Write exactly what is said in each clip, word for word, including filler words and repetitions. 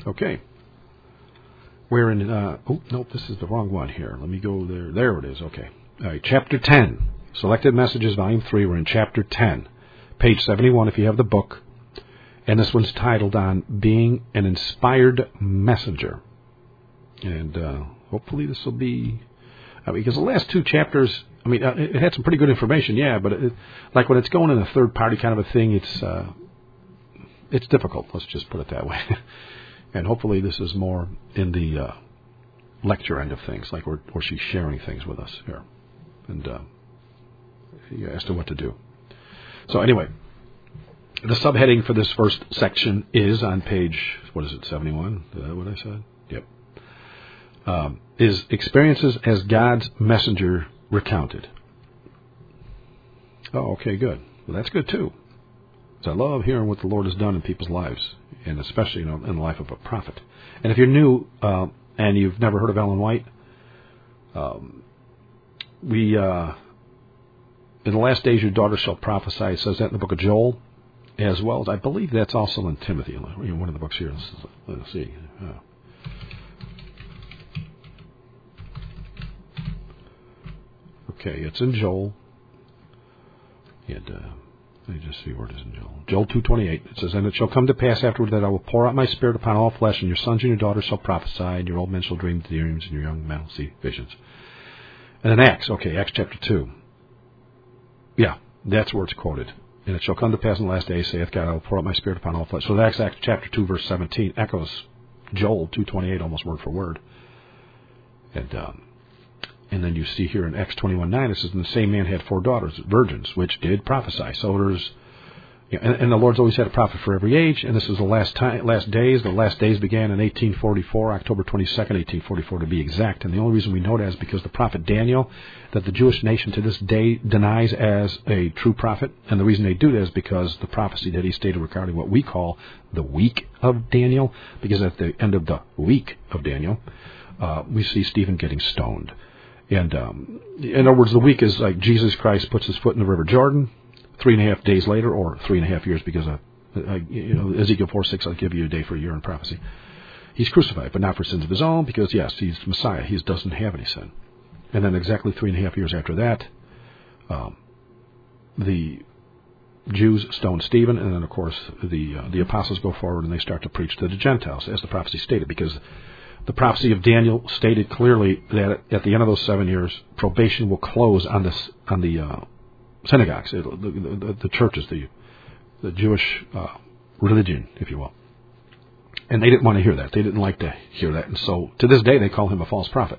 Okay. We're in, uh, oh, nope, this is the wrong one here. Let me go there. There it is. Okay. All right, Chapter ten. Selected Messages, Volume three. We're in Chapter ten. Page seventy-one if you have the book. And this one's titled on Being an Inspired Messenger. And uh, hopefully this will be, uh, because the last two chapters, I mean, uh, it had some pretty good information, yeah, but it, like when it's going in a third-party kind of a thing, it's uh, it's difficult, let's just put it that way. And hopefully this is more in the uh, lecture end of things, like where, where she's sharing things with us here. And uh, as to what to do. So anyway, the subheading for this first section is on page, what is it, seventy-one? Is that what I said? Yep. Um, is Experiences as God's Messenger Recounted. Oh, okay, good. Well, that's good too. So I love hearing what the Lord has done in people's lives, and especially, you know, in the life of a prophet. And if you're new uh, and you've never heard of Ellen White, um, we, uh, in the last days your daughter shall prophesy, it says that in the book of Joel, as well as, I believe that's also in Timothy, one of the books here. Let's, let's see. Uh, okay, it's in Joel. And, uh, let me just see where it is in Joel. Joel two twenty-eight. It says, And it shall come to pass afterward that I will pour out my spirit upon all flesh, and your sons and your daughters shall prophesy, and your old men shall dream dreams, and your young men will see visions. And then Acts, okay, Acts chapter two. Yeah, that's where it's quoted. And it shall come to pass in the last days, saith God, I will pour out my spirit upon all flesh. So that's Acts chapter two, verse seventeen. Echoes Joel two twenty-eight, almost word for word. And um, and then you see here in Acts twenty-one nine, it says, And the same man had four daughters, virgins, which did prophesy. So there's, you know, and, and the Lord's always had a prophet for every age. And this is the last time, last days. The last days began in eighteen forty-four, October twenty-second, eighteen forty-four to be exact. And the only reason we know that is because the prophet Daniel, that the Jewish nation to this day denies as a true prophet. And the reason they do that is because the prophecy that he stated regarding what we call the week of Daniel, because at the end of the week of Daniel, uh, we see Stephen getting stoned. And um, in other words, the week is like Jesus Christ puts his foot in the River Jordan three and a half days later, or three and a half years, because of, uh, you know, Ezekiel four six, I'll give you a day for a year in prophecy. He's crucified, but not for sins of his own, because, yes, he's Messiah. He doesn't have any sin. And then exactly three and a half years after that, um, the Jews stone Stephen, and then, of course, the uh, the apostles go forward and they start to preach to the Gentiles, as the prophecy stated, because the prophecy of Daniel stated clearly that at the end of those seven years, probation will close on this on the uh, synagogues, the, the, the churches, the the Jewish uh, religion, if you will. And they didn't want to hear that. They didn't like to hear that, and so to this day they call him a false prophet.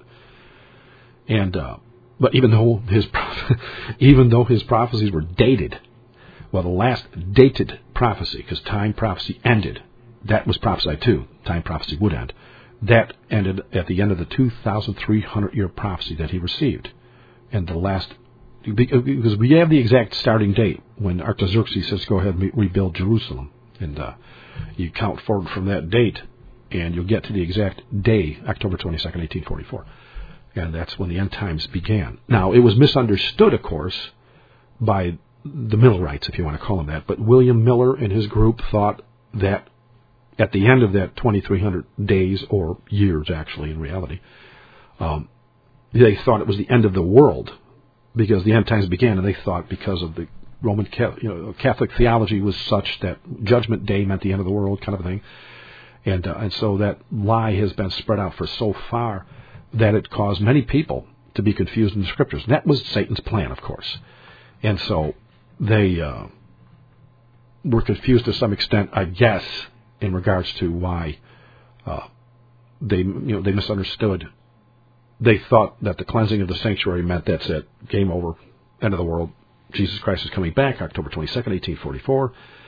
And uh, but even though his even though his prophecies were dated, well, the last dated prophecy, because time prophecy ended, that was prophesied too. Time prophecy would end. That ended at the end of the two thousand three hundred year prophecy that he received. And the last, because we have the exact starting date when Artaxerxes says, go ahead and rebuild Jerusalem. And uh, you count forward from that date, and you'll get to the exact day, October twenty-second, eighteen forty-four. And that's when the end times began. Now, it was misunderstood, of course, by the Millerites, if you want to call them that. But William Miller and his group thought that at the end of that twenty-three hundred days, or years actually in reality, um, they thought it was the end of the world, because the end times began, and they thought because of the Roman Catholic, you know, Catholic theology was such that Judgment Day meant the end of the world, kind of a thing. And, uh, and so that lie has been spread out for so far that it caused many people to be confused in the Scriptures. And that was Satan's plan, of course. And so they uh, were confused to some extent, I guess, in regards to why uh, they, you know, they misunderstood. They thought that the cleansing of the sanctuary meant that's it, game over, end of the world. Jesus Christ is coming back, October twenty-second, eighteen forty-four.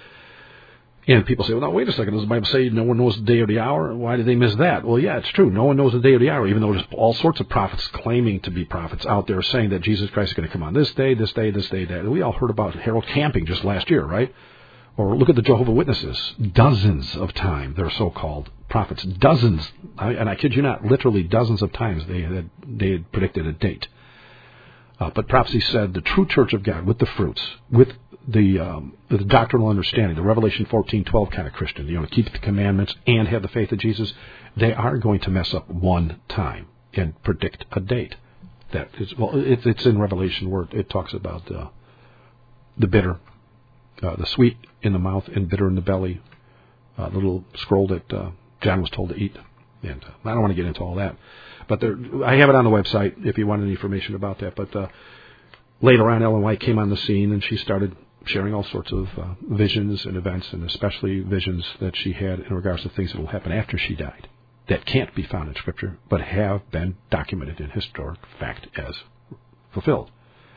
And people say, well, no, wait a second, does the Bible say no one knows the day or the hour? Why did they miss that? Well, yeah, it's true. No one knows the day or the hour, even though there's all sorts of prophets claiming to be prophets out there saying that Jesus Christ is going to come on this day, this day, this day, that. And we all heard about Harold Camping just last year, right? Or look at the Jehovah's Witnesses. Dozens of times, they're so-called prophets. Dozens, and I kid you not, literally dozens of times they had, they had predicted a date. Uh, but prophecy said the true church of God, with the fruits, with the um, the doctrinal understanding, the Revelation fourteen twelve kind of Christian, you know, keep the commandments and have the faith of Jesus, they are going to mess up one time and predict a date. That is, well, it, it's in Revelation where it talks about uh, the bitter, uh, the sweet in the mouth and bitter in the belly, uh, the little scroll that uh, John was told to eat. And uh, I don't want to get into all that, but there, I have it on the website if you want any information about that. But uh, later on, Ellen White came on the scene and she started sharing all sorts of uh, visions and events, and especially visions that she had in regards to things that will happen after she died that can't be found in Scripture, but have been documented in historic fact as fulfilled.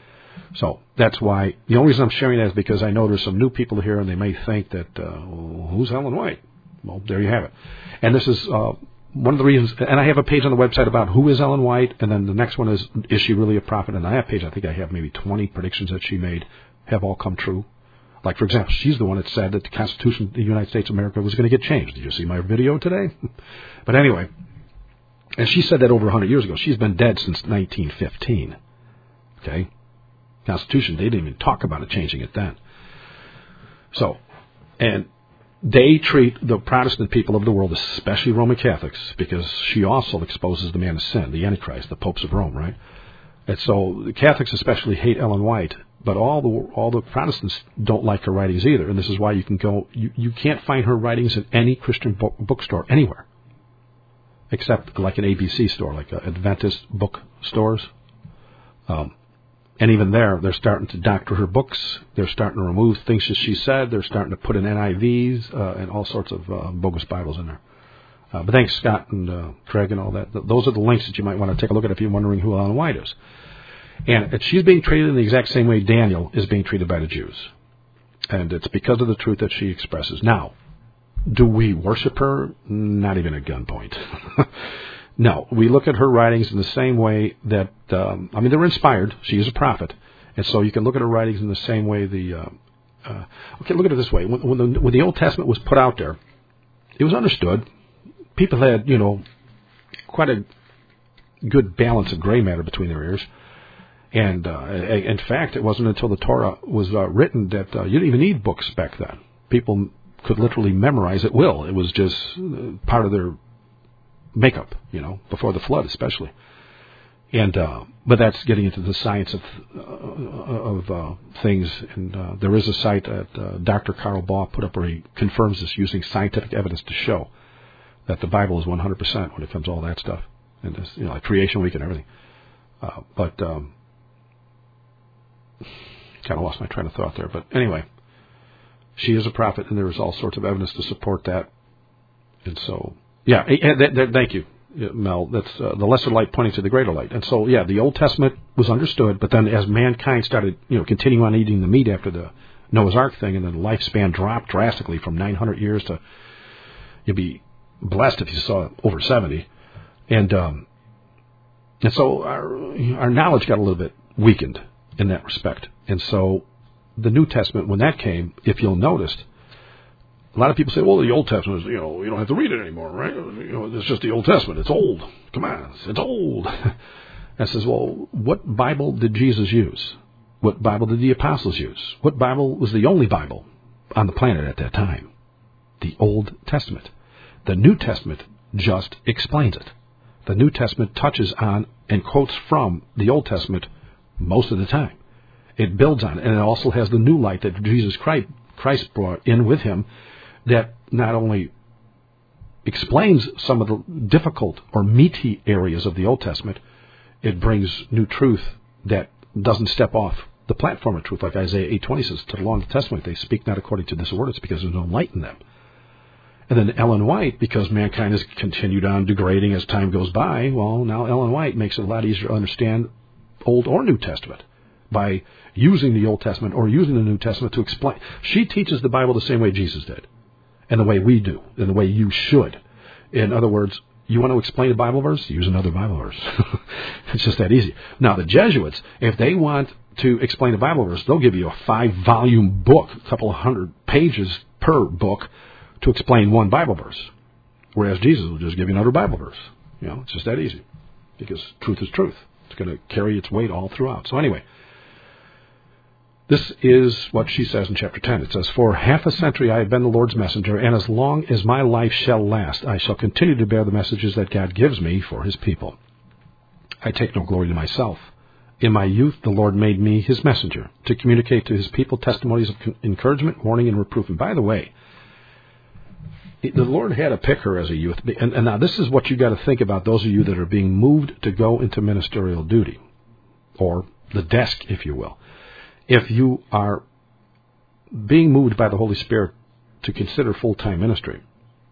So that's why, the only reason I'm sharing that is because I know there's some new people here, and they may think that, uh, well, who's Ellen White? Well, there you have it. And this is uh, one of the reasons, and I have a page on the website about who is Ellen White, and then the next one is, is she really a prophet? And on that page, I think I have maybe twenty predictions that she made have all come true. Like, for example, she's the one that said that the Constitution of the United States of America was going to get changed. Did you see my video today? But anyway, and she said that over one hundred years ago. She's been dead since nineteen fifteen. Okay? Constitution, they didn't even talk about it changing it then. So, and they treat the Protestant people of the world, especially Roman Catholics, because she also exposes the man of sin, the Antichrist, the popes of Rome, right? And so the Catholics especially hate Ellen White, but all the all the Protestants don't like her writings either. And this is why you can go, you, you can't find her writings in any Christian book, bookstore anywhere, except like an A B C store, like uh, Adventist book stores. Um, and even there, they're starting to doctor her books. They're starting to remove things that she said. They're starting to put in N I Vs uh, and all sorts of uh, bogus Bibles in there. Uh, but thanks, Scott and uh, Craig and all that. Th- those are the links that you might want to take a look at if you're wondering who Ellen White is. And she's being treated in the exact same way Daniel is being treated by the Jews. And it's because of the truth that she expresses. Now, do we worship her? Not even at gunpoint. No, we look at her writings in the same way that, um, I mean, they're inspired. She is a prophet. And so you can look at her writings in the same way the, uh, uh, okay, look at it this way. When, when, the, when the Old Testament was put out there, it was understood. People had, you know, quite a good balance of gray matter between their ears. And uh, in fact, it wasn't until the Torah was uh, written that uh, you didn't even need books back then. People could literally memorize at will. It was just part of their makeup, you know, before the flood especially. And uh, but that's getting into the science of uh, of uh, things. And uh, there is a site that uh, Doctor Carl Baugh put up where he confirms this using scientific evidence to show that the Bible is one hundred percent when it comes to all that stuff, and this, you know, like Creation Week and everything. Uh, but um, kind of lost my train of thought there. But anyway, she is a prophet, and there is all sorts of evidence to support that. And so, yeah, and th- th- thank you, Mel. That's uh, the lesser light pointing to the greater light. And so, yeah, the Old Testament was understood, but then as mankind started, you know, continuing on eating the meat after the Noah's Ark thing, and then the lifespan dropped drastically from nine hundred years to, you'd be blessed if you saw over seventy. And um, and so our our knowledge got a little bit weakened in that respect. And so the New Testament, when that came, if you'll notice, a lot of people say, well, the Old Testament is, you know, you don't have to read it anymore, right? You know, it's just the Old Testament. It's old. Come on, it's old. And says, well, what Bible did Jesus use? What Bible did the apostles use? What Bible was the only Bible on the planet at that time? The Old Testament. The New Testament just explains it. The New Testament touches on and quotes from the Old Testament most of the time. It builds on it, and it also has the new light that Jesus Christ brought in with him that not only explains some of the difficult or meaty areas of the Old Testament, it brings new truth that doesn't step off the platform of truth, like Isaiah eight twenty says, to the law and the Testament, they speak not according to this ordinance because there's no light in them. And then Ellen White, because mankind has continued on degrading as time goes by, well, now Ellen White makes it a lot easier to understand Old or New Testament by using the Old Testament or using the New Testament to explain. She teaches the Bible the same way Jesus did, and the way we do, and the way you should. In other words, you want to explain a Bible verse? Use another Bible verse. It's just that easy. Now, the Jesuits, if they want to explain a Bible verse, they'll give you a five-volume book, a couple of hundred pages per book, to explain one Bible verse. Whereas Jesus will just give you another Bible verse. You know, it's just that easy. Because truth is truth. It's going to carry its weight all throughout. So anyway, This is what she says in chapter ten. It says, "For half a century I have been the Lord's messenger, and as long as my life shall last, I shall continue to bear the messages that God gives me for his people. I take no glory to myself. In my youth, the Lord made me his messenger, to communicate to his people testimonies of encouragement, warning, and reproof." And by the way, the Lord had to pick her as a youth. And, and now this is what you got to think about, those of you that are being moved to go into ministerial duty, or the desk, if you will. If you are being moved by the Holy Spirit to consider full-time ministry,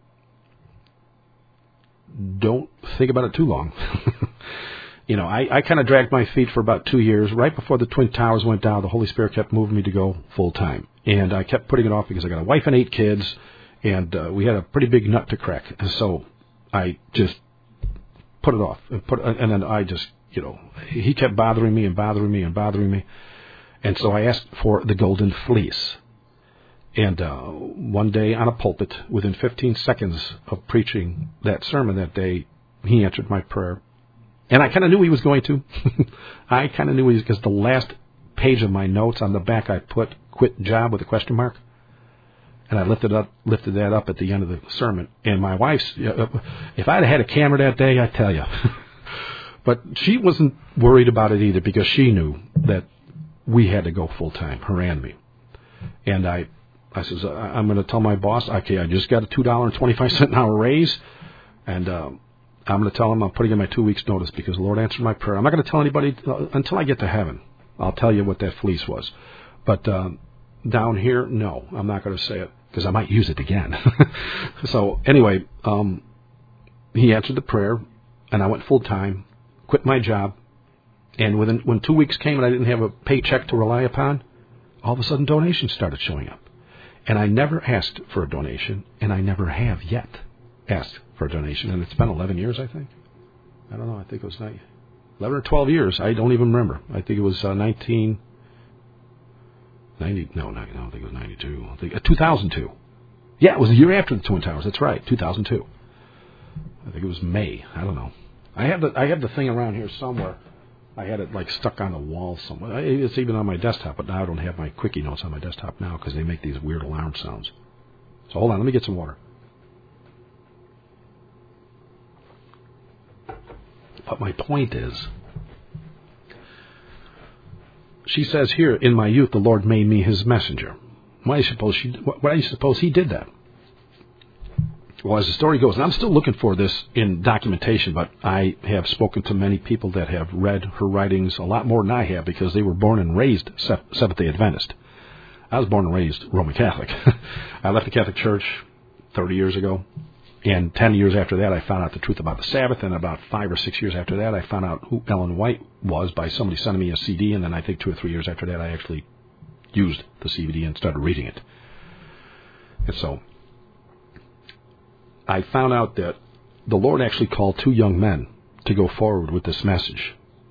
don't think about it too long. You know, I, I kind of dragged my feet for about two years. Right before the Twin Towers went down, the Holy Spirit kept moving me to go full-time. And I kept putting it off because I got a wife and eight kids, and uh, we had a pretty big nut to crack. And so I just put it off. And, put, and then I just, you know, he kept bothering me and bothering me and bothering me. And so I asked for the golden fleece. And uh, one day on a pulpit, within fifteen seconds of preaching that sermon that day, he answered my prayer. And I kind of knew he was going to. I kind of knew he was, because the last page of my notes on the back I put "quit job" with a question mark. And I lifted up, lifted that up at the end of the sermon. And my wife's, if I'd had a camera that day, I tell you. But she wasn't worried about it either, because she knew that we had to go full time, her and me. And I, I says, I'm going to tell my boss, okay, I just got a two dollars and twenty-five cents an hour raise, and um, I'm going to tell him I'm putting in my two weeks notice because the Lord answered my prayer. I'm not going to tell anybody until I get to heaven. I'll tell you what that fleece was. But um, down here, no, I'm not going to say it because I might use it again. So anyway, um, he answered the prayer, and I went full time, quit my job. And within, when two weeks came and I didn't have a paycheck to rely upon, all of a sudden donations started showing up. And I never asked for a donation, and I never have yet asked for a donation. And it's been eleven years, I think. I don't know. I think it was eleven or twelve years. I don't even remember. I think it was uh, nineteen ninety. No, no, I don't think it was ninety-two. I think uh, two thousand two. Yeah, it was the year after the Twin Towers. That's right, two thousand two. I think it was May. I don't know. I have the I have the thing around here somewhere. I had it like stuck on the wall somewhere. It's even on my desktop, but now I don't have my quickie notes on my desktop now because they make these weird alarm sounds. So hold on, let me get some water. But my point is, she says here, in my youth the Lord made me his messenger. Why do you suppose she? Why do you suppose he did that? Well, as the story goes, and I'm still looking for this in documentation, but I have spoken to many people that have read her writings a lot more than I have because they were born and raised Seventh-day Adventist. I was born and raised Roman Catholic. I left the Catholic Church thirty years ago, and ten years after that I found out the truth about the Sabbath, and about five or six years after that I found out who Ellen White was by somebody sending me a C D, and then I think two or three years after that I actually used the C D and started reading it. And so I found out that the Lord actually called two young men to go forward with this message.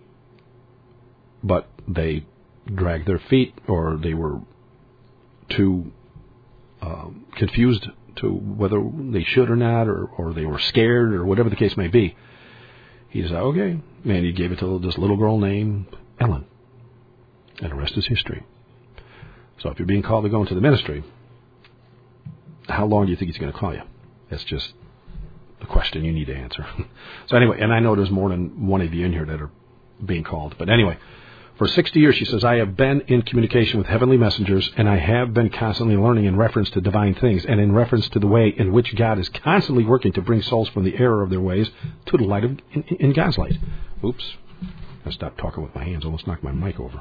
But they dragged their feet, or they were too uh, confused to whether they should or not, or, or they were scared, or whatever the case may be. He said, okay. And he gave it to this little girl named Ellen. And the rest is history. So if you're being called to go into the ministry, how long do you think he's going to call you? That's just the question you need to answer. So anyway, and I know there's more than one of you in here that are being called. But anyway, for sixty years, she says, I have been in communication with heavenly messengers, and I have been constantly learning in reference to divine things and in reference to the way in which God is constantly working to bring souls from the error of their ways to the light of in, in God's light. Oops. I stopped talking with my hands. Almost knocked my mic over.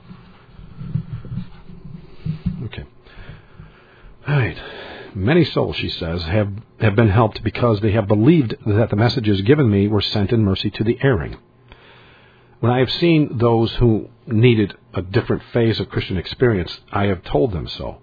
Okay. All right. Many souls, she says, have, have been helped because they have believed that the messages given me were sent in mercy to the erring. When I have seen those who needed a different phase of Christian experience, I have told them so,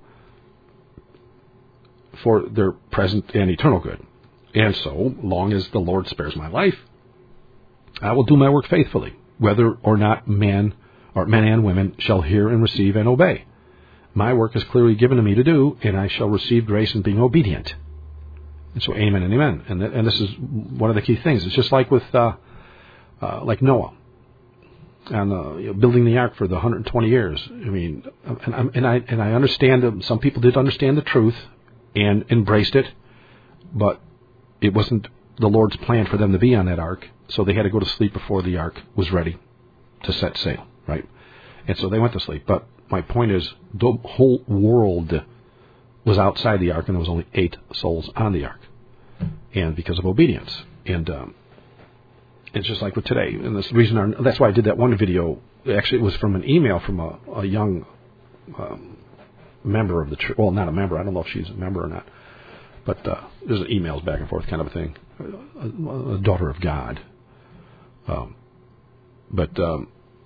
for their present and eternal good. And so, long as the Lord spares my life, I will do my work faithfully, whether or not man or men and women shall hear and receive and obey. My work is clearly given to me to do, and I shall receive grace in being obedient. And so, amen and amen. And, th- and this is one of the key things. It's just like with, uh, uh, like Noah. on the, you know, building the ark for the one hundred twenty years. I mean, and, I- and I and I understand that some people did understand the truth and embraced it, but it wasn't the Lord's plan for them to be on that ark, so they had to go to sleep before the ark was ready to set sail, right? And so they went to sleep. But my point is, the whole world was outside the ark, and there was only eight souls on the ark, and because of obedience. And um, it's just like with today, and that's the reason. Our, that's why I did that one video. Actually, it was from an email from a, a young um, member of the church. Well, not a member. I don't know if she's a member or not. But uh, there's emails back and forth kind of a thing. A, a daughter of God. Um, but um,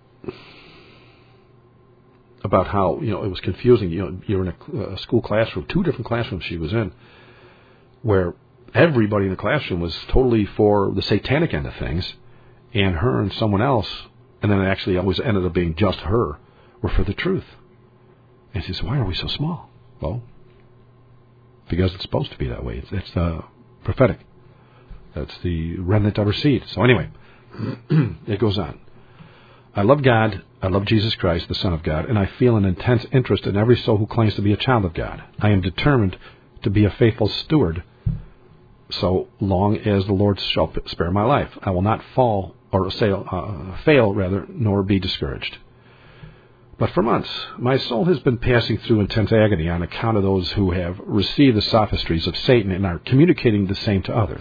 about how, you know, it was confusing. You know, you're in a, a school classroom, two different classrooms she was in, where everybody in the classroom was totally for the satanic end of things, and her and someone else, and then it actually always ended up being just her, were for the truth. And she says, why are we so small? Well, because it's supposed to be that way. It's, it's uh, prophetic. That's the remnant of her seed. So anyway, it goes on. I love God. I love Jesus Christ, the Son of God, and I feel an intense interest in every soul who claims to be a child of God. I am determined to be a faithful steward so long as the Lord shall spare my life. I will not fall or sail, uh, fail, rather, nor be discouraged. But for months, my soul has been passing through intense agony on account of those who have received the sophistries of Satan and are communicating the same to others.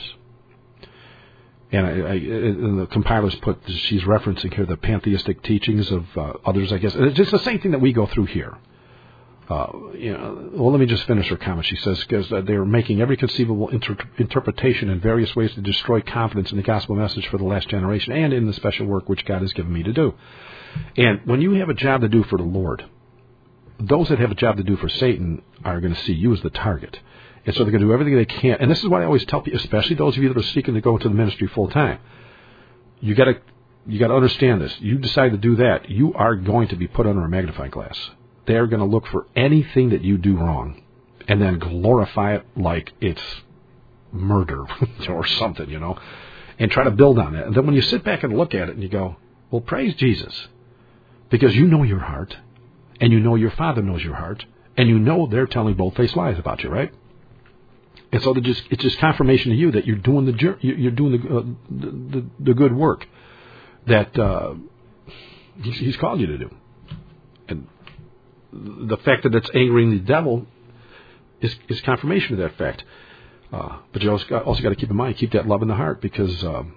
And, I, I, and the compilers put, she's referencing here the pantheistic teachings of uh, others, I guess. It's just the same thing that we go through here. Uh, you know, well, let me just finish her comment. She says, because uh, they're making every conceivable inter- interpretation in various ways to destroy confidence in the gospel message for the last generation and in the special work which God has given me to do. And when you have a job to do for the Lord, those that have a job to do for Satan are going to see you as the target. And so they're going to do everything they can. And this is what I always tell people, especially those of you that are seeking to go into the ministry full time. You got to you got to understand this. You decide to do that, you are going to be put under a magnifying glass. They're going to look for anything that you do wrong and then glorify it like it's murder or something, you know, and try to build on it. And then when you sit back and look at it and you go, well, praise Jesus, because you know your heart, and you know your Father knows your heart, and you know they're telling bold-faced lies about you, right? And so just, it's just confirmation to you that you're doing the you're doing the uh, the, the, the good work that uh, he's, he's called you to do. And the fact that it's angering the devil is, is confirmation of that fact. Uh, but you also got, also got to keep in mind, keep that love in the heart, because um,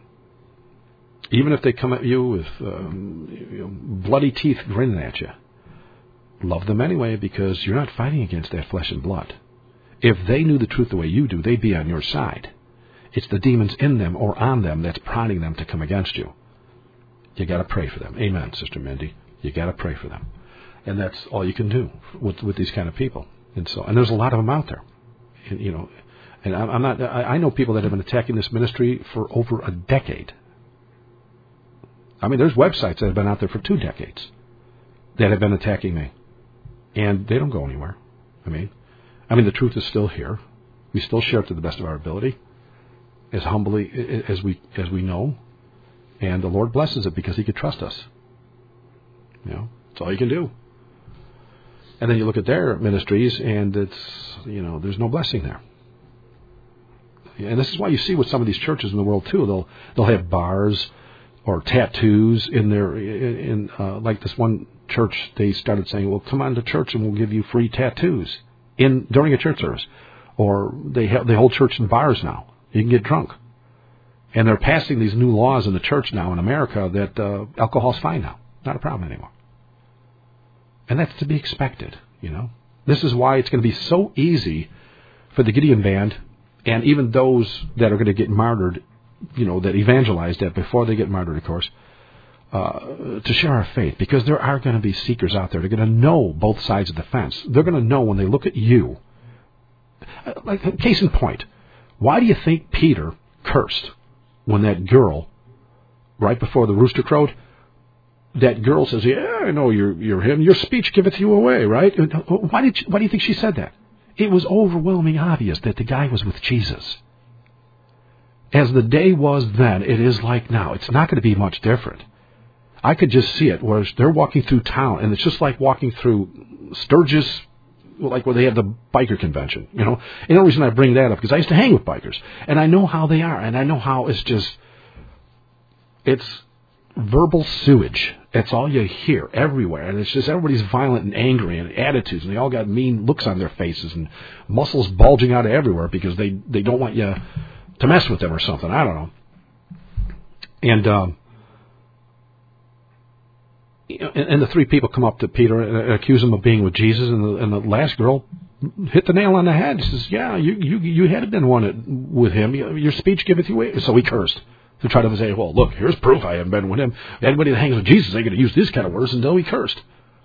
even if they come at you with um, you know, bloody teeth grinning at you, love them anyway, because you're not fighting against their flesh and blood. If they knew the truth the way you do, they'd be on your side. It's the demons in them or on them that's prodding them to come against you. You got to pray for them. Amen, Sister Mindy. You got to pray for them. And that's all you can do with with these kind of people. And so, and there's a lot of them out there. And, you know, and I'm not. I know people that have been attacking this ministry for over a decade. I mean, there's websites that have been out there for two decades that have been attacking me, and they don't go anywhere. I mean, I mean, the truth is still here. We still share it to the best of our ability, as humbly as we as we know, and the Lord blesses it because He could trust us. You know, that's all you can do. And then you look at their ministries, and it's, you know, there's no blessing there. And this is why you see with some of these churches in the world too. They'll they'll have bars or tattoos in their in uh, like this one church. They started saying, "Well, come on to church and we'll give you free tattoos in during a church service." Or they have, they hold church in bars now. You can get drunk, and they're passing these new laws in the church now in America that uh, alcohol's fine now, not a problem anymore. And that's to be expected, you know. This is why it's going to be so easy for the Gideon Band and even those that are going to get martyred, you know, that evangelize that before they get martyred, of course, uh, to share our faith. Because there are going to be seekers out there. They're going to know both sides of the fence. They're going to know when they look at you. Like, case in point, why do you think Peter cursed when that girl, right before the rooster crowed, that girl says, "Yeah, I know you're you're him. Your speech giveth you away," right? Why did she, why do you think she said that? It was overwhelming obvious that the guy was with Jesus. As the day was then, it is like now. It's not going to be much different. I could just see it, where they're walking through town, and it's just like walking through Sturgis, like where they have the biker convention, you know. And the only reason I bring that up, because I used to hang with bikers, and I know how they are, and I know how it's just, it's verbal sewage. That's all you hear everywhere, and it's just everybody's violent and angry and attitudes, and they all got mean looks on their faces and muscles bulging out of everywhere because they, they don't want you to mess with them or something. I don't know. And, um, and, and the three people come up to Peter and accuse him of being with Jesus, and the, and the last girl hit the nail on the head. She says, yeah, you, you, you had been one with him. Your speech giveth you away. So he cursed. To try to say, well, look, here's proof I haven't been with him. Anybody that hangs with Jesus ain't going to use these kind of words until he cursed.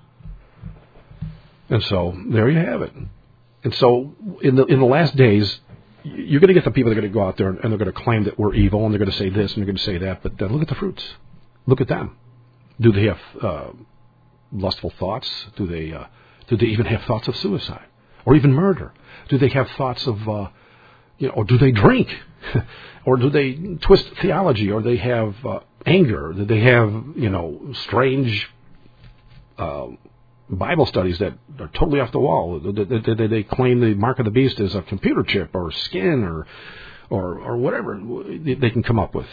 And so there you have it. And so in the in the last days, you're going to get the people that are going to go out there and they're going to claim that we're evil, and they're going to say this and they're going to say that. But then look at the fruits. Look at them. Do they have uh, lustful thoughts? Do they uh, do they even have thoughts of suicide or even murder? Do they have thoughts of uh, you know, or do they drink? Or do they twist theology? Or they have uh, anger? Do they have, you know, strange uh, Bible studies that are totally off the wall? Do they, they, they claim the mark of the beast is a computer chip or skin or or, or whatever they can come up with?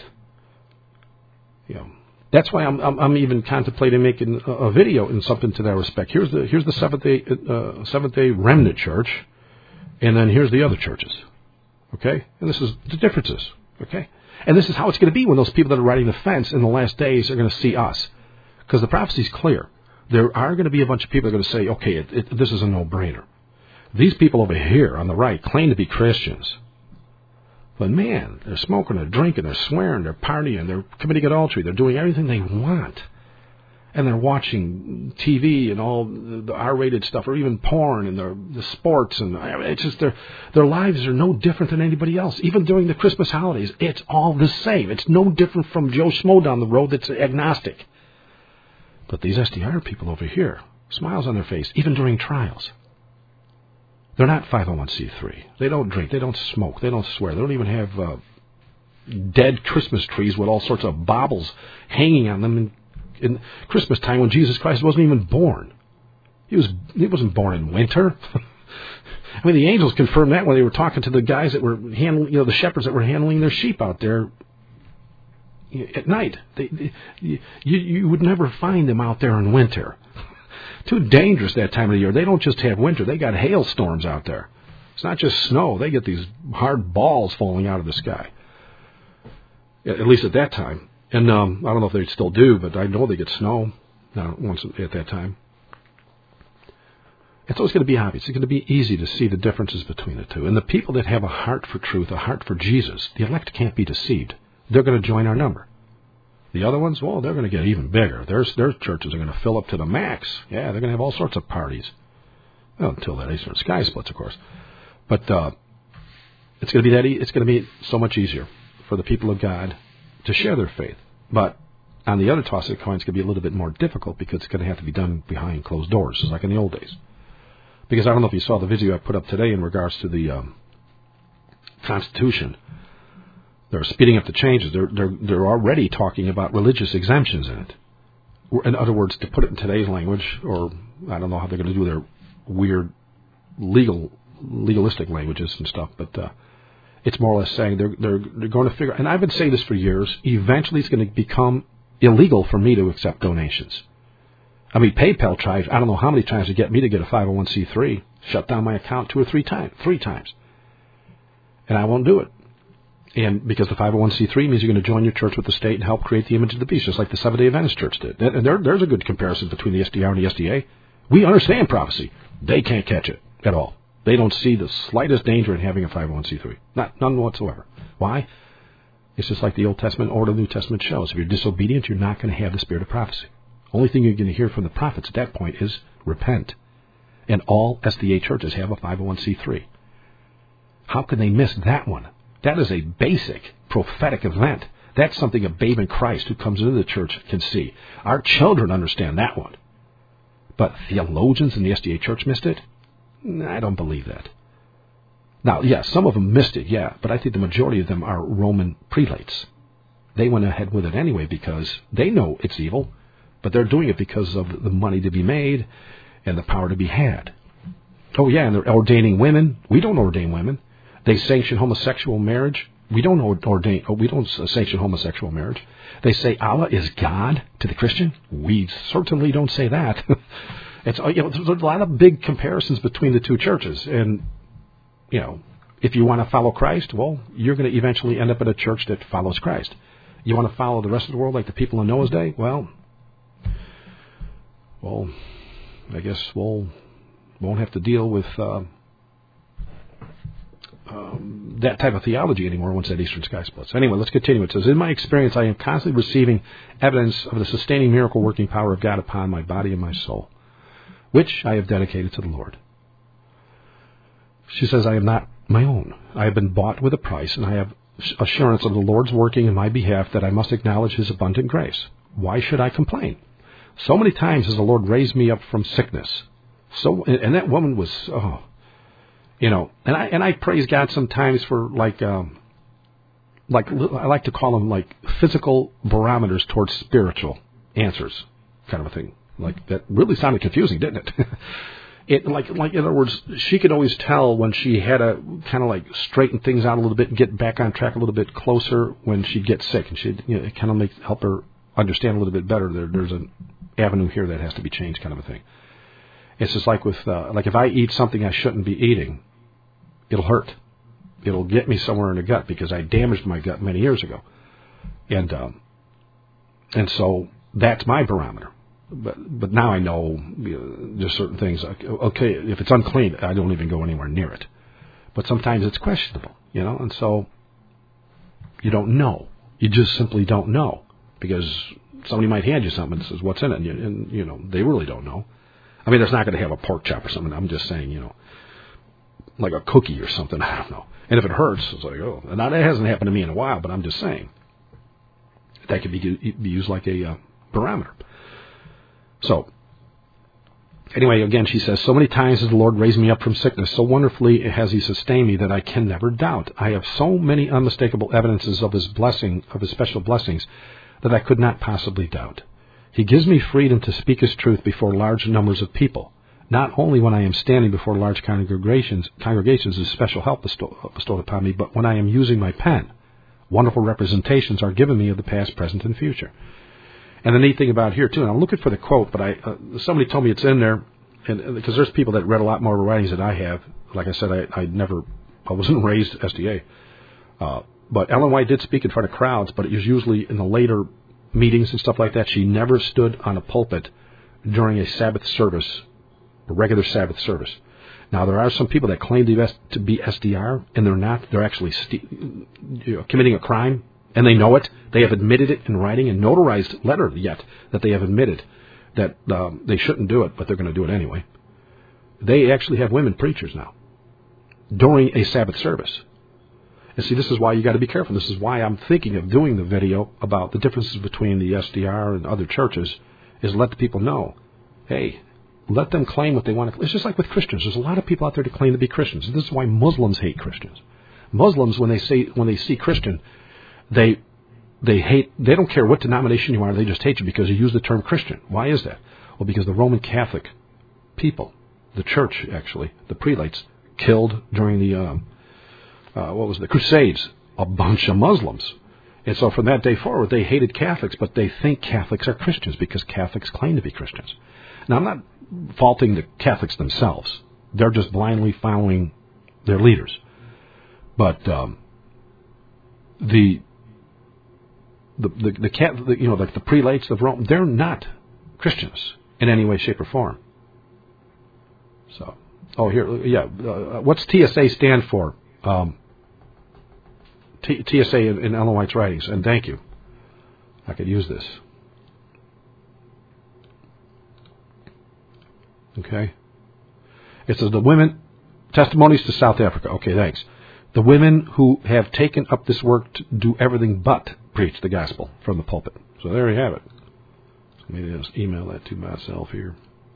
You know, that's why I'm, I'm I'm even contemplating making a, a video in something to that respect. Here's the here's the Seventh Day uh, Seventh Day Remnant Church, and then here's the other churches. Okay? And this is the differences. Okay? And this is how it's going to be when those people that are riding the fence in the last days are going to see us. Because the prophecy is clear. There are going to be a bunch of people that are going to say, okay, it, it, this is a no-brainer. These people over here on the right claim to be Christians. But man, they're smoking, they're drinking, they're swearing, they're partying, they're committing adultery, they're doing everything they want. And they're watching T V and all the R-rated stuff, or even porn and the, the sports, and it's just their their lives are no different than anybody else. Even during the Christmas holidays, it's all the same. It's no different from Joe Schmo down the road that's agnostic. But these S D R people over here, smiles on their face, even during trials. They're not five oh one c three. They don't drink. They don't smoke. They don't swear. They don't even have uh, dead Christmas trees with all sorts of baubles hanging on them and in Christmas time when Jesus Christ wasn't even born. He was he wasn't born in winter. I mean, the angels confirmed that when they were talking to the guys that were handling, you know, the shepherds that were handling their sheep out there at night. They, they, you, you would never find them out there in winter. Too dangerous that time of the year. They don't just have winter. They got hailstorms out there. It's not just snow. They get these hard balls falling out of the sky. At least at that time. And um, I don't know if they still do, but I know they get snow uh, once at that time. It's always going to be obvious. It's going to be easy to see the differences between the two. And the people that have a heart for truth, a heart for Jesus, the elect can't be deceived. They're going to join our number. The other ones, well, they're going to get even bigger. Their, their churches are going to fill up to the max. Yeah, they're going to have all sorts of parties. Well, until that Eastern sky splits, of course. But uh, it's going to be that. E- it's going to be so much easier for the people of God to share their faith. But on the other toss of the coin, it's going to be a little bit more difficult because it's going to have to be done behind closed doors, just like in the old days. Because I don't know if you saw the video I put up today in regards to the um, Constitution. They're speeding up the changes. They're, they're, they're already talking about religious exemptions in it. In other words, to put it in today's language, or I don't know how they're going to do their weird legal, legalistic languages and stuff, but uh, it's more or less saying they're, they're, they're going to figure, and I've been saying this for years, eventually it's going to become illegal for me to accept donations. I mean, PayPal tries, I don't know how many times to get me to get a five oh one c three, shut down my account two or three times, three times. And I won't do it. And because the five oh one c three means you're going to join your church with the state and help create the image of the beast, just like the Seventh-day Adventist Church did. And there, there's a good comparison between the S D R and the S D A. We understand prophecy. They can't catch it at all. They don't see the slightest danger in having a five oh one c three. Not, none whatsoever. Why? It's just like the Old Testament or the New Testament shows. If you're disobedient, you're not going to have the spirit of prophecy. Only thing you're going to hear from the prophets at that point is repent. And all S D A churches have a five oh one c three. How can they miss that one? That is a basic prophetic event. That's something a babe in Christ who comes into the church can see. Our children understand that one. But theologians in the S D A church missed it? I don't believe that. Now, yeah, some of them missed it, yeah, but I think the majority of them are Roman prelates. They went ahead with it anyway because they know it's evil. But they're doing it because of the money to be made and the power to be had. Oh, yeah, and they're ordaining women. We don't ordain women. They sanction homosexual marriage. We don't ordain. We don't sanction homosexual marriage. They say Allah is God to the Christian. We certainly don't say that. It's, you know, there's a lot of big comparisons between the two churches. And, you know, if you want to follow Christ, well, you're going to eventually end up in a church that follows Christ. You want to follow the rest of the world like the people in Noah's day? Well, well, I guess we'll won't have to deal with uh, um, that type of theology anymore once that Eastern sky splits. Anyway, let's continue. It says, in my experience, I am constantly receiving evidence of the sustaining miracle working power of God upon my body and my soul, which I have dedicated to the Lord. She says, I am not my own. I have been bought with a price, and I have assurance of the Lord's working in my behalf that I must acknowledge His abundant grace. Why should I complain? So many times has the Lord raised me up from sickness. So, and that woman was, oh, you know, and I and I praise God sometimes for like, um, like I like to call them like physical barometers towards spiritual answers, kind of a thing. Like that really sounded confusing, didn't it? It like like in other words, she could always tell when she had to kind of like straighten things out a little bit and get back on track a little bit closer when she'd get sick, and she'd, you know, it kind of make help her understand a little bit better. There, there's an avenue here that has to be changed, kind of a thing. It's just like with, uh, like if I eat something I shouldn't be eating, it'll hurt. It'll get me somewhere in the gut because I damaged my gut many years ago. And, um, and so that's my barometer. But, but now I know, you know, there's certain things, like, okay, if it's unclean, I don't even go anywhere near it. But sometimes it's questionable, you know, and so you don't know. You just simply don't know because somebody might hand you something that says, what's in it? And, you, and, you know, they really don't know. I mean, it's not going to have a pork chop or something. I'm just saying, you know, like a cookie or something. I don't know. And if it hurts, it's like, oh. And now, that hasn't happened to me in a while, but I'm just saying. That could be, be used like a uh, barometer. So, anyway, again, she says, so many times has the Lord raised me up from sickness. So wonderfully has He sustained me that I can never doubt. I have so many unmistakable evidences of His blessing, of His special blessings, that I could not possibly doubt. He gives me freedom to speak His truth before large numbers of people, not only when I am standing before large congregations, congregations is special help bestowed, bestowed upon me, but when I am using my pen. Wonderful representations are given me of the past, present, and future. And the neat thing about here, too, and I'm looking for the quote, but I uh, somebody told me it's in there, and because there's people that read a lot more writings than I have. Like I said, I, I never, I wasn't raised S D A. Uh, but Ellen White did speak in front of crowds, but it was usually in the later meetings and stuff like that. She never stood on a pulpit during a Sabbath service, a regular Sabbath service. Now, there are some people that claim to be S D R, and they're not. They're actually st- you know, committing a crime, and they know it. They have admitted it in writing and notarized letter yet that they have admitted that um, they shouldn't do it, but they're going to do it anyway. They actually have women preachers now during a Sabbath service. And see, this is why you got to be careful. This is why I'm thinking of doing the video about the differences between the S D R and other churches, is let the people know, hey, let them claim what they want to. It's just like with Christians. There's a lot of people out there to claim to be Christians. And this is why Muslims hate Christians. Muslims, when they say when they see Christian, they they hate. They don't care what denomination you are. They just hate you because you use the term Christian. Why is that? Well, because the Roman Catholic people, the church actually, the prelates, killed during the um, uh, what was it, the Crusades a bunch of Muslims. And so from that day forward, they hated Catholics, but they think Catholics are Christians because Catholics claim to be Christians. Now, I'm not faulting the Catholics themselves. They're just blindly following their leaders. But um, the, the the the, cat, the you know like the prelates of Rome, they're not Christians in any way, shape, or form. So, oh here, yeah. Uh, what's T S A stand for? Um, T- TSA in, in Ellen White's writings, and thank you. I could use this. Okay. It says the women, testimonies to South Africa. Okay, thanks. The women who have taken up this work to do everything but preach the gospel from the pulpit. So there you have it. Maybe I'll just email that to myself here.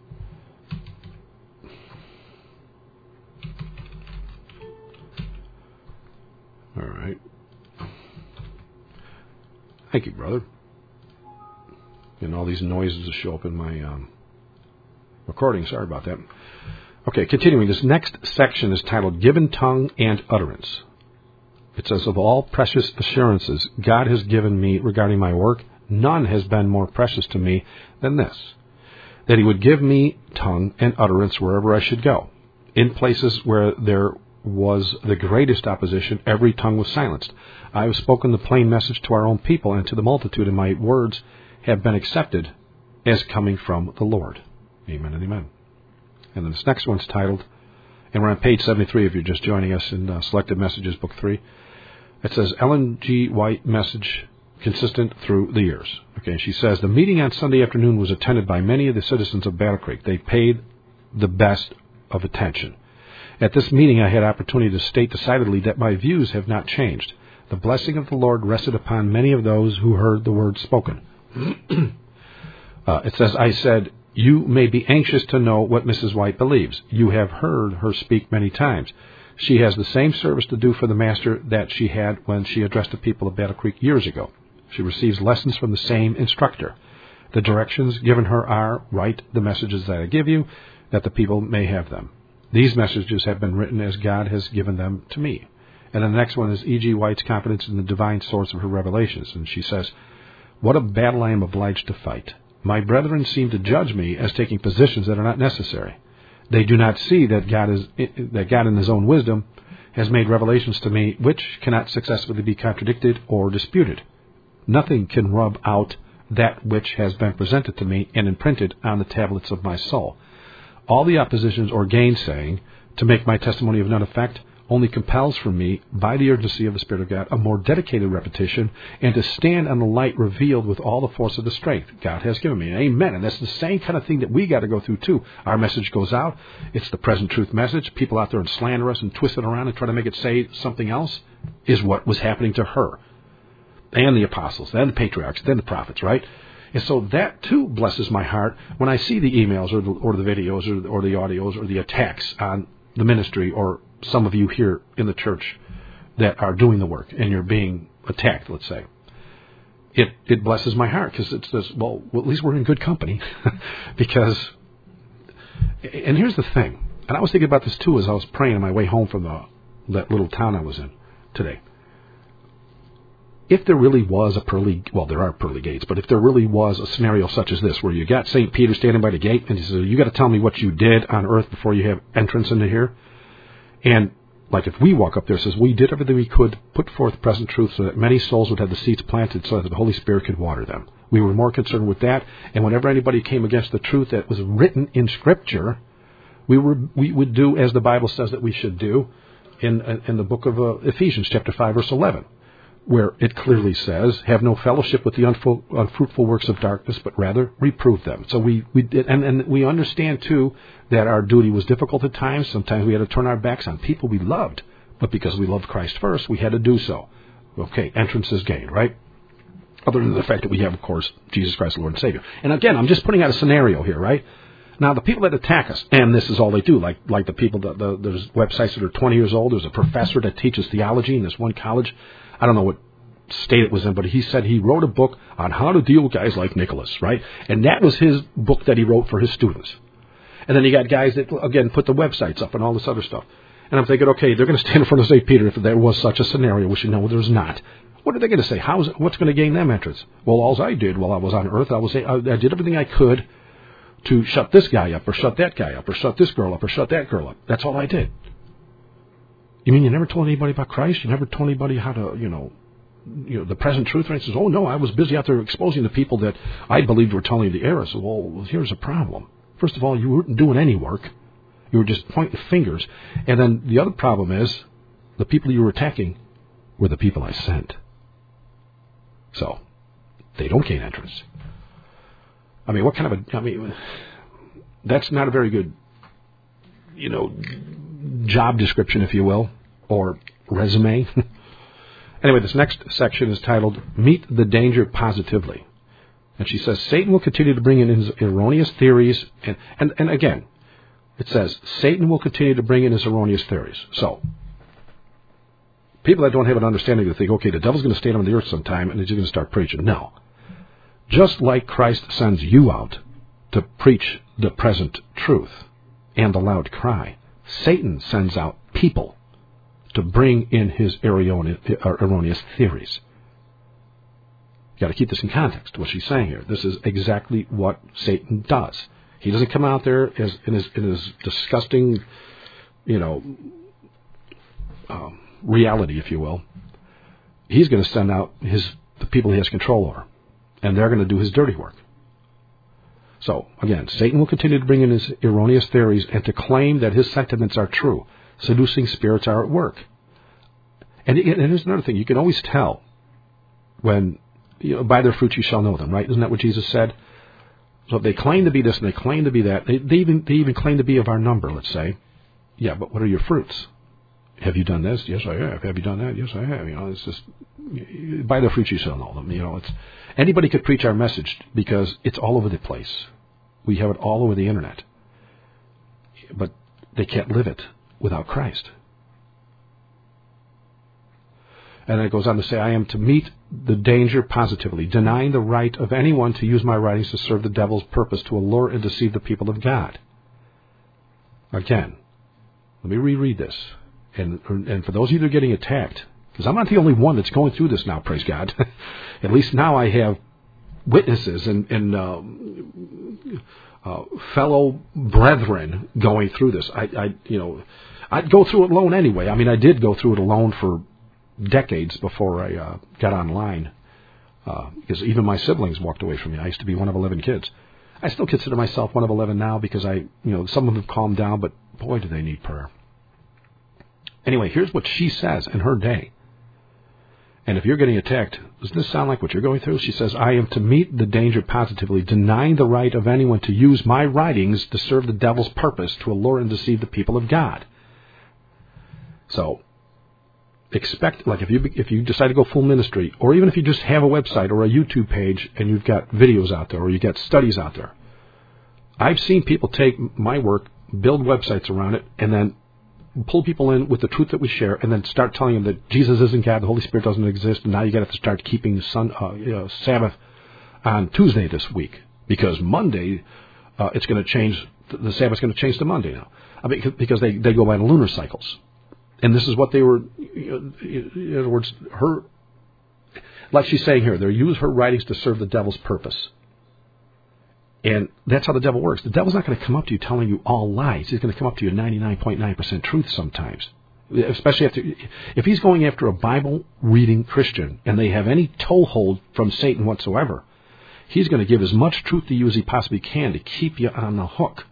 All right. Thank you, brother. And all these noises will show up in my um, recording. Sorry about that. Okay, continuing. This next section is titled Given Tongue and Utterance. It says, of all precious assurances God has given me regarding my work, none has been more precious to me than this, that he would give me tongue and utterance wherever I should go. In places where there was the greatest opposition, every tongue was silenced. I have spoken the plain message to our own people and to the multitude, and my words have been accepted as coming from the Lord. Amen and amen. And then this next one's titled, and we're on page seventy-three if you're just joining us in uh, Selected Messages, Book three. It says, Ellen G. White Message Consistent Through the Years. Okay, she says, the meeting on Sunday afternoon was attended by many of the citizens of Battle Creek. They paid the best of attention. At this meeting, I had opportunity to state decidedly that my views have not changed. The blessing of the Lord rested upon many of those who heard the word spoken. uh, it says, I said, you may be anxious to know what Missus White believes. You have heard her speak many times. She has the same service to do for the Master that she had when she addressed the people of Battle Creek years ago. She receives lessons from the same instructor. The directions given her are, write the messages that I give you, that the people may have them. These messages have been written as God has given them to me. And then the next one is E G. White's confidence in the divine source of her revelations. And she says, what a battle I am obliged to fight. My brethren seem to judge me as taking positions that are not necessary. They do not see that God is that God in his own wisdom has made revelations to me which cannot successfully be contradicted or disputed. Nothing can rub out that which has been presented to me and imprinted on the tablets of my soul. All the oppositions or gainsaying to make my testimony of none effect only compels from me, by the urgency of the Spirit of God, a more dedicated repetition, and to stand on the light revealed with all the force of the strength God has given me. Amen. And that's the same kind of thing that we got to go through, too. Our message goes out. It's the present truth message. People out there and slander us and twist it around and try to make it say something else is what was happening to her. And the apostles, then the patriarchs, then the prophets, right? And so that, too, blesses my heart when I see the emails or the, or the videos or, or the audios or the attacks on the ministry or some of you here in the church that are doing the work and you're being attacked, let's say. It it blesses my heart because it says, well, well, at least we're in good company. Because, and here's the thing, and I was thinking about this too as I was praying on my way home from the that little town I was in today. If there really was a pearly, well, there are pearly gates, but if there really was a scenario such as this, where you got Saint Peter standing by the gate, and he says, you got to tell me what you did on earth before you have entrance into here. And like if we walk up there, it says, we did everything we could, put forth present truth so that many souls would have the seeds planted so that the Holy Spirit could water them. We were more concerned with that. And whenever anybody came against the truth that was written in Scripture, we were we would do as the Bible says that we should do in, in the book of uh, Ephesians, chapter five, verse eleven. Where it clearly says, have no fellowship with the unfruitful works of darkness, but rather reprove them. So we, we did, and, and we understand, too, that our duty was difficult at times. Sometimes we had to turn our backs on people we loved, but because we loved Christ first, we had to do so. Okay, entrance is gained, right? Other than the fact that we have, of course, Jesus Christ, Lord and Savior. And again, I'm just putting out a scenario here, right? Now, the people that attack us, and this is all they do, like like the people, that the, there's websites that are twenty years old. There's a professor that teaches theology in this one college. I don't know what state it was in, but he said he wrote a book on how to deal with guys like Nicholas, right? And that was his book that he wrote for his students. And then you got guys that, again, put the websites up and all this other stuff. And I'm thinking, okay, they're going to stand in front of Saint Peter if there was such a scenario, which you know there's not. What are they going to say? How's it, what's going to gain them entrance? Well, all I did while I was on earth, I was I, I did everything I could to shut this guy up or shut that guy up or shut this girl up or shut that girl up. That's all I did. You mean you never told anybody about Christ? You never told anybody how to, you know, you know, the present truth? And he says, oh, no, I was busy out there exposing the people that I believed were telling the error. So, well, here's a problem. First of all, you weren't doing any work. You were just pointing fingers. And then the other problem is the people you were attacking were the people I sent. So they don't gain entrance. I mean, what kind of a, I mean, that's not a very good, you know, job description, if you will, or resume. Anyway, this next section is titled, Meet the Danger Positively. And she says, Satan will continue to bring in his erroneous theories. And, and, and again, it says, Satan will continue to bring in his erroneous theories. So, people that don't have an understanding, they think, okay, the devil's going to stand on the earth sometime and he's going to start preaching. No. Just like Christ sends you out to preach the present truth and the loud cry, Satan sends out people to bring in his erroneous theories. You've got to keep this in context, what she's saying here. This is exactly what Satan does. He doesn't come out there as in his, in his disgusting, you know, um, reality, if you will. He's going to send out his the people he has control over, and they're going to do his dirty work. So, again, Satan will continue to bring in his erroneous theories and to claim that his sentiments are true. Seducing spirits are at work. And, and here's another thing. You can always tell when, you know, by their fruits you shall know them, right? Isn't that what Jesus said? So if they claim to be this and they claim to be that, they, they, even, they even claim to be of our number, let's say. Yeah, but what are your fruits? Have you done this? Yes, I have. Have you done that? Yes, I have. You know, it's just, by their fruits you shall know them. You know, it's, anybody could preach our message because it's all over the place. We have it all over the internet. But they can't live it without Christ. And it goes on to say, I am to meet the danger positively, denying the right of anyone to use my writings to serve the devil's purpose, to allure and deceive the people of God. Again, let me reread this. And, and for those of you that are getting attacked, because I'm not the only one that's going through this now, praise God. At least now I have witnesses and, and uh, uh, fellow brethren going through this. I, I, you know, I'd go through it alone anyway. I mean, I did go through it alone for decades before I uh, got online, uh, because even my siblings walked away from me. I used to be one of eleven kids. I still consider myself one of eleven now because I, you know, some of them have calmed down, but boy, do they need prayer. Anyway, here's what she says in her day. And if you're getting attacked, doesn't this sound like what you're going through? She says, I am to meet the danger positively, denying the right of anyone to use my writings to serve the devil's purpose, to allure and deceive the people of God. So, expect, like if you if you decide to go full ministry, or even if you just have a website or a YouTube page and you've got videos out there or you've got studies out there. I've seen people take my work, build websites around it, and then pull people in with the truth that we share, and then start telling them that Jesus isn't God, the Holy Spirit doesn't exist, and now you got to start keeping sun, uh, you know, Sabbath on Tuesday this week because Monday uh, it's going to change. The Sabbath's going to change to Monday now, I mean, because they they go by the lunar cycles, and this is what they were. In other words, her, like she's saying here, they use her writings to serve the devil's purpose. And that's how the devil works. The devil's not going to come up to you telling you all lies. He's going to come up to you ninety-nine point nine percent truth sometimes. Especially after, if he's going after a Bible-reading Christian and they have any toehold from Satan whatsoever, he's going to give as much truth to you as he possibly can to keep you on the hook.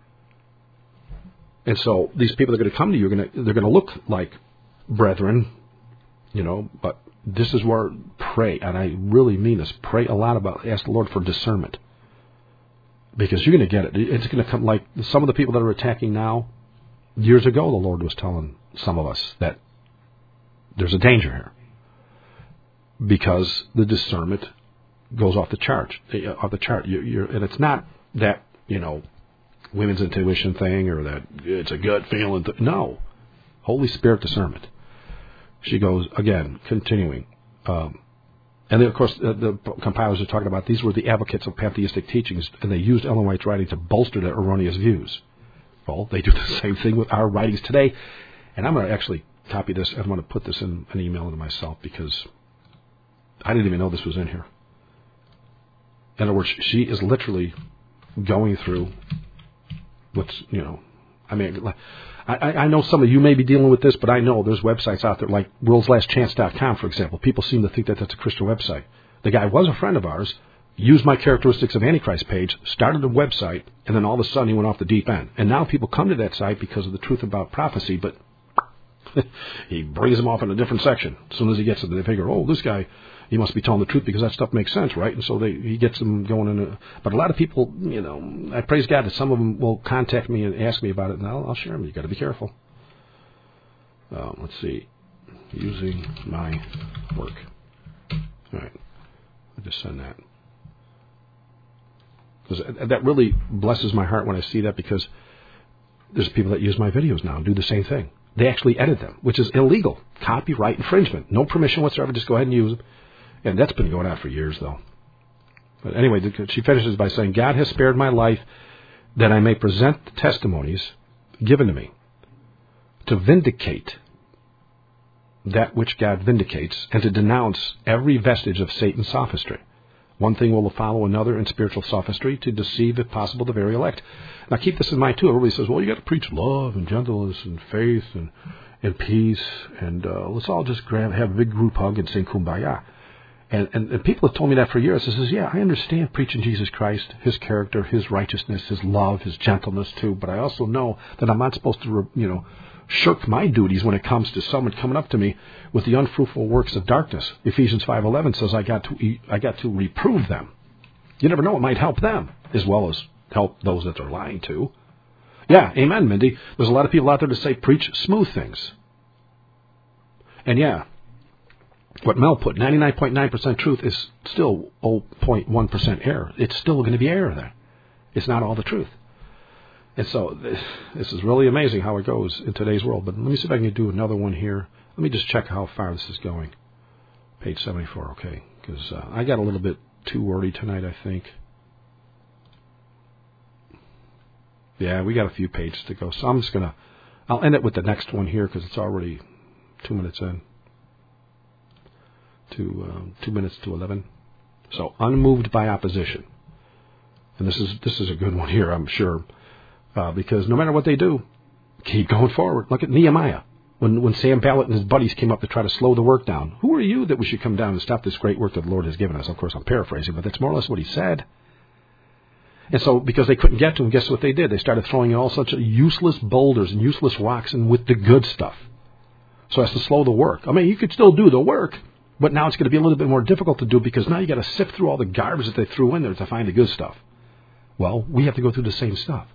And so these people that are going to come to you, are going to, they're going to look like brethren, you know, but this is where pray, and I really mean this, pray a lot about, ask the Lord for discernment. Because you're going to get it. It's going to come like some of the people that are attacking now. Years ago, the Lord was telling some of us that there's a danger here. Because the discernment goes off the chart. Off the chart. You're, you're, and it's not that, you know, women's intuition thing or that it's a gut feeling. Th- no. Holy Spirit discernment. She goes, again, continuing. Um, And then, of course, the, the compilers are talking about these were the advocates of pantheistic teachings, and they used Ellen White's writing to bolster their erroneous views. Well, they do the same thing with our writings today. And I'm going to actually copy this. I'm going to put this in an email to myself because I didn't even know this was in here. In other words, she is literally going through what's, you know, I mean, I, I know some of you may be dealing with this, but I know there's websites out there like worlds last chance dot com, for example. People seem to think that that's a Christian website. The guy was a friend of ours, used my characteristics of Antichrist page, started a website, and then all of a sudden he went off the deep end. And now people come to that site because of the truth about prophecy, but he brings them off in a different section. As soon as he gets it, they figure, oh, this guy, he must be telling the truth because that stuff makes sense, right? And so they, he gets them going in a... But a lot of people, you know, I praise God that some of them will contact me and ask me about it, and I'll, I'll share them. You've got to be careful. Uh, let's see. Using my work. All right. I'll just send that. Because that really blesses my heart when I see that, because there's people that use my videos now and do the same thing. They actually edit them, which is illegal. Copyright infringement. No permission whatsoever. Just go ahead and use them. And that's been going on for years, though. But anyway, she finishes by saying, God has spared my life that I may present the testimonies given to me to vindicate that which God vindicates and to denounce every vestige of Satan's sophistry. One thing will follow another in spiritual sophistry to deceive, if possible, the very elect. Now keep this in mind too. Everybody says, well, you got to preach love and gentleness and faith and, and peace, and uh, let's all just grab, have a big group hug and sing Kumbaya. And, and, and people have told me that for years. I says, yeah, I understand preaching Jesus Christ, His character, His righteousness, His love, His gentleness too, but I also know that I'm not supposed to, you know, shirk my duties when it comes to someone coming up to me with the unfruitful works of darkness. Ephesians five eleven says I got to I got to reprove them. You never know, it might help them as well as help those that they're lying to. Yeah, amen, Mindy. There's a lot of people out there that say preach smooth things. And yeah, what Mel put, ninety-nine point nine percent truth is still zero point one percent error. It's still going to be error there. It's not all the truth. And so this is really amazing how it goes in today's world. But let me see if I can do another one here. Let me just check how far this is going. Page seventy-four, okay. Because uh, I got a little bit too wordy tonight, I think. Yeah, we got a few pages to go. So I'm just going to, I'll end it with the next one here because it's already two minutes in. Two, um, two minutes to eleven. So, unmoved by opposition. And this is this is a good one here, I'm sure. Uh, because no matter what they do, keep going forward. Look at Nehemiah. When when Sanballat and his buddies came up to try to slow the work down, who are you that we should come down and stop this great work that the Lord has given us? Of course, I'm paraphrasing, but that's more or less what he said. And so, because they couldn't get to him, guess what they did? They started throwing in all such useless boulders and useless rocks and with the good stuff. So as to slow the work. I mean, you could still do the work, but now it's going to be a little bit more difficult to do because now you got to sift through all the garbage that they threw in there to find the good stuff. Well, we have to go through the same stuff.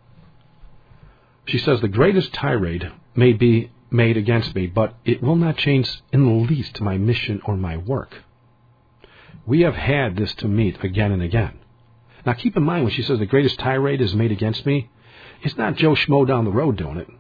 She says, the greatest tirade may be made against me, but it will not change in the least my mission or my work. We have had this to meet again and again. Now keep in mind when she says the greatest tirade is made against me, it's not Joe Schmo down the road doing it.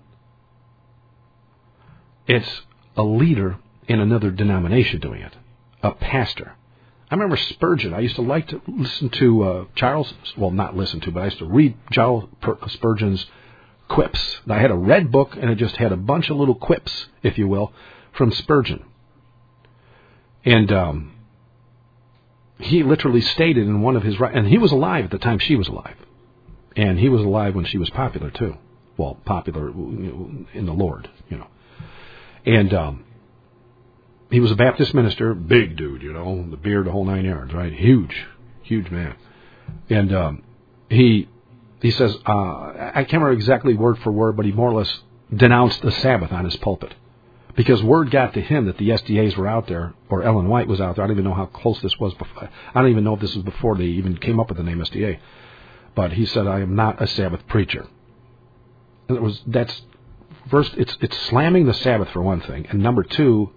It's a leader in another denomination doing it. A pastor. I remember Spurgeon. I used to like to listen to uh, Charles, well, not listen to, but I used to read Charles Spurgeon's quips. I had a red book, and it just had a bunch of little quips, if you will, from Spurgeon. And um, he literally stated in one of his... And he was alive at the time she was alive. And he was alive when she was popular, too. Well, popular in the Lord, you know. And um, he was a Baptist minister, big dude, you know, the beard, the whole nine yards, right? Huge, huge man. And um, he... He says, uh, I can't remember exactly word for word, but he more or less denounced the Sabbath on his pulpit. Because word got to him that the S D As were out there, or Ellen White was out there. I don't even know how close this was before. I don't even know if this was before they even came up with the name S D A. But he said, I am not a Sabbath preacher. And it was, that's, first, it's, it's slamming the Sabbath for one thing. And number two,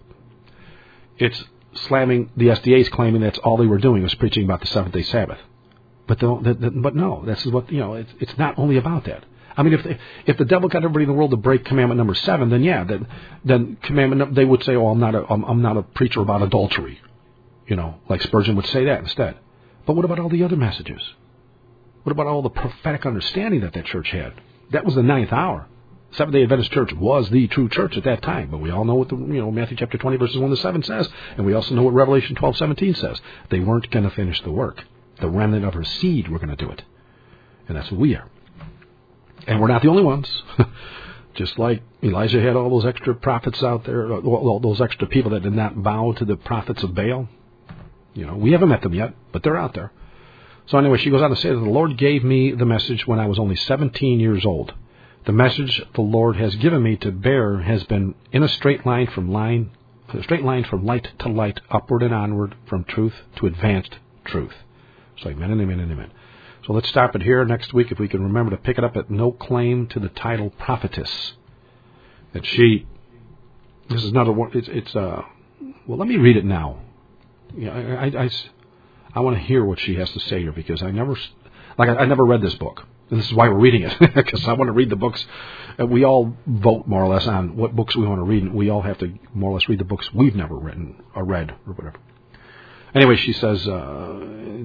it's slamming the S D As claiming that's all they were doing was preaching about the seventh-day Sabbath. But the, the, but no, that's what, you know, it's, it's not only about that. I mean, if they, if the devil got everybody in the world to break commandment number seven, then yeah, then then commandment they would say, oh, I'm not a I'm, I'm not a preacher about adultery, you know, like Spurgeon would say that instead. But what about all the other messages? What about all the prophetic understanding that that church had? That was the ninth hour. Seventh-day Adventist Church was the true church at that time, but we all know what the you know Matthew chapter twenty verses one to seven says, and we also know what Revelation twelve seventeen says. They weren't going to finish the work. The remnant of her seed were going to do it. And that's what we are. And we're not the only ones. Just like Elijah had all those extra prophets out there, all those extra people that did not bow to the prophets of Baal. You know, we haven't met them yet, but they're out there. So anyway, she goes on to say that the Lord gave me the message when I was only seventeen years old. The message the Lord has given me to bear has been in a straight line from line, a straight line from light to light, upward and onward, from truth to advanced truth. So amen and amen and amen. So let's stop it here. Next week, if we can remember to pick it up at no claim to the title prophetess. That she, this is another one, it's, it's uh, well, let me read it now. Yeah, I, I, I, I want to hear what she has to say here because I never, like I, I never read this book. And this is why we're reading it, because I want to read the books. We all vote more or less on what books we want to read, and we all have to more or less read the books we've never written or read or whatever. Anyway, she says, uh,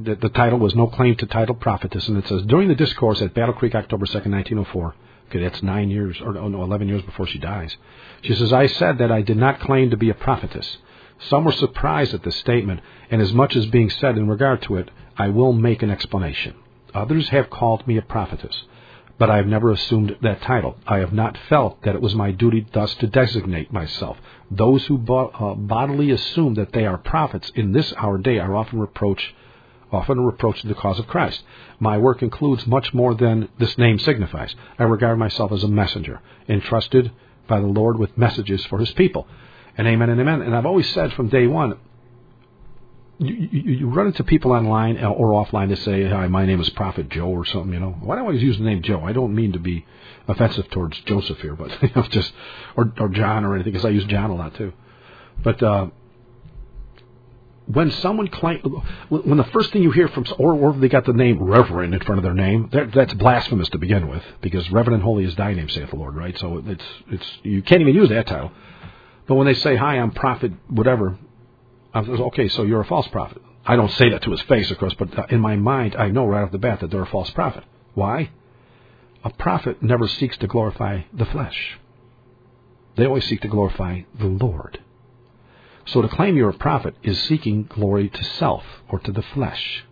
that the title was No Claim to Title Prophetess, and it says, during the discourse at Battle Creek, October second, nineteen oh four, okay, that's nine years, or oh, no, eleven years before she dies. She says, I said that I did not claim to be a prophetess. Some were surprised at this statement, and as much as being said in regard to it, I will make an explanation. Others have called me a prophetess, but I have never assumed that title. I have not felt that it was my duty thus to designate myself. Those who bo- uh, bodily assume that they are prophets in this our day are often reproach, often reproached the cause of Christ. My work includes much more than this name signifies. I regard myself as a messenger, entrusted by the Lord with messages for His people. And amen and amen. And I've always said from day one, you, you, you run into people online or offline that say, hi, my name is Prophet Joe or something, you know. Why do I always use the name Joe? I don't mean to be offensive towards Joseph here, but you know, just or, or John or anything, because I use John a lot too. But uh, when someone claim, when the first thing you hear from, or, or they got the name Reverend in front of their name, that, that's blasphemous to begin with, because Reverend and holy is thy name, saith the Lord, right? So it's it's you can't even use that title. But when they say, hi, I'm Prophet, whatever, I'm okay, so you're a false prophet. I don't say that to his face, of course, but in my mind, I know right off the bat that they're a false prophet. Why? A prophet never seeks to glorify the flesh. They always seek to glorify the Lord. So to claim you're a prophet is seeking glory to self or to the flesh.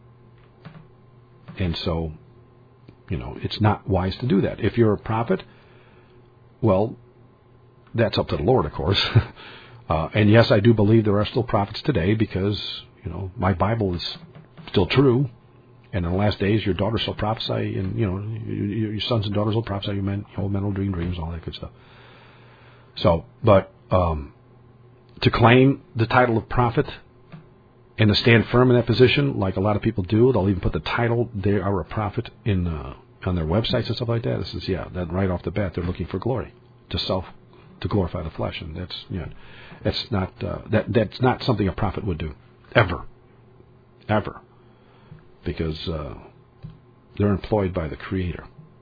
And so, you know, it's not wise to do that. If you're a prophet, well, that's up to the Lord, of course. uh, and yes, I do believe there are still prophets today because, you know, my Bible is still true. And in the last days, your daughters shall prophesy, and, you know, your, your sons and daughters will prophesy, your men, your old men will dream dreams, all that good stuff. So, but um, to claim the title of prophet and to stand firm in that position, like a lot of people do, they'll even put the title, they are a prophet, in uh, on their websites and stuff like that. This is, yeah, that right off the bat, they're looking for glory, to self, to glorify the flesh, and that's, you know, that's not uh, that that's not something a prophet would do, ever, ever, because uh, they're employed by the Creator.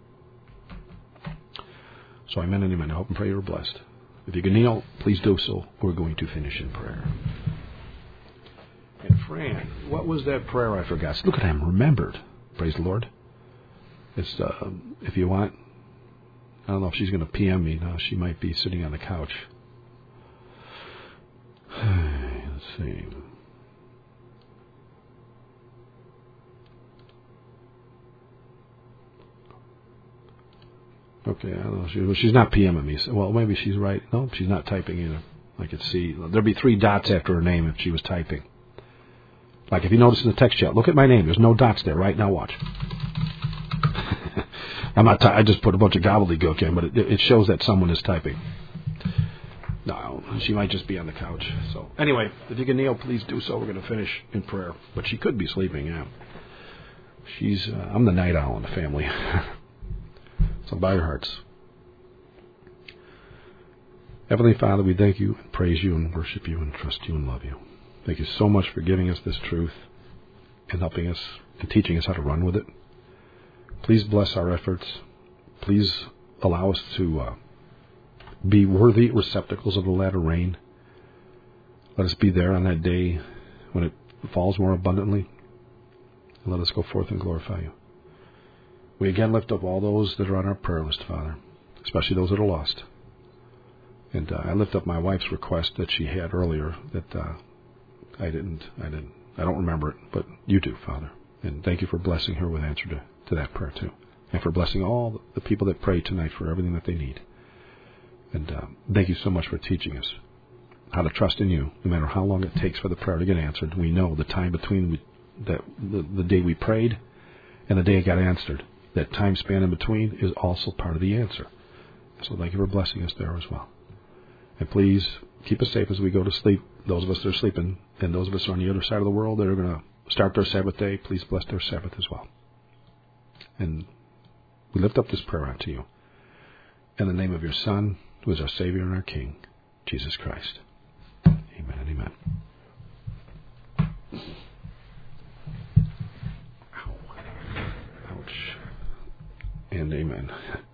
So amen and amen. I hope and pray you're blessed. If you can kneel, please do so. We're going to finish in prayer. And Fran, what was that prayer I forgot? Look at him, remembered. Praise the Lord. It's uh, if you want. I don't know if she's going to P M me now. She might be sitting on the couch. Let's see. Okay, I don't know. She, well, she's not PMing me. Well, maybe she's right. No, she's not typing either. I could see. There'd be three dots after her name if she was typing. Like if you notice in the text chat, look at my name. There's no dots there, right? Now watch. I'm not. Ty- I just put a bunch of gobbledygook in, but it, it shows that someone is typing. No, she might just be on the couch. So anyway, if you can kneel, please do so. We're going to finish in prayer. But she could be sleeping. Yeah. She's. Uh, I'm the night owl in the family. So bow your hearts. Heavenly Father, we thank you and praise you and worship you and trust you and love you. Thank you so much for giving us this truth and helping us and teaching us how to run with it. Please bless our efforts. Please allow us to uh, be worthy receptacles of the latter rain. Let us be there on that day when it falls more abundantly. And let us go forth and glorify you. We again lift up all those that are on our prayer list, Father, especially those that are lost. And uh, I lift up my wife's request that she had earlier that uh, I didn't, I didn't, I don't remember it, but you do, Father. And thank you for blessing her with answer to, to that prayer too, and for blessing all the people that pray tonight for everything that they need. And uh, thank you so much for teaching us how to trust in you, no matter how long it takes for the prayer to get answered. We know the time between we, that the, the day we prayed and the day it got answered. That time span in between is also part of the answer. So thank you for blessing us there as well. And please keep us safe as we go to sleep. Those of us that are sleeping and those of us on the other side of the world that are going to start their Sabbath day, please bless their Sabbath as well. And we lift up this prayer unto you. In the name of your Son, who is our Savior and our King, Jesus Christ. Amen and amen. And amen.